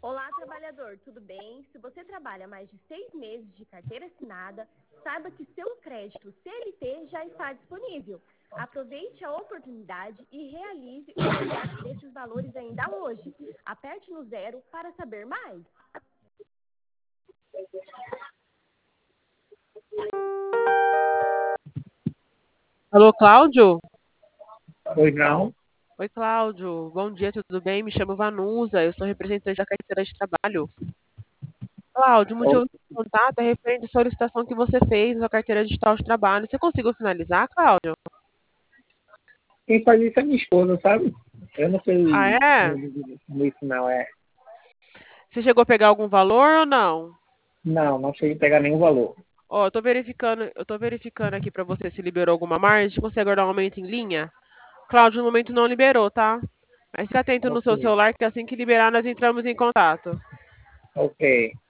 Olá, trabalhador, tudo bem? Se você trabalha mais de 6 meses de carteira assinada, saiba que seu crédito CLT já está disponível. Aproveite a oportunidade e realize o cadastro desses valores ainda hoje. Aperte no 0 para saber mais. Alô, Cláudio? Pois não? Oi, Cláudio. Bom dia, tudo bem? Me chamo Vanusa, eu sou representante da carteira de trabalho. Cláudio, o motivo do meu contato é referente à solicitação que você fez na carteira digital de trabalho. Você conseguiu finalizar, Cláudio? Quem faz isso é minha esposa, sabe? Eu não Ah, sei é? nisso, não. Você chegou a pegar algum valor ou não? Não sei pegar nenhum valor. Ó, eu tô verificando aqui pra você se liberou alguma margem. Consegue aguardar um momento em linha? Cláudio, no momento não liberou, tá? Mas fica atento no seu Ok. celular que assim que liberar nós entramos em contato. Ok.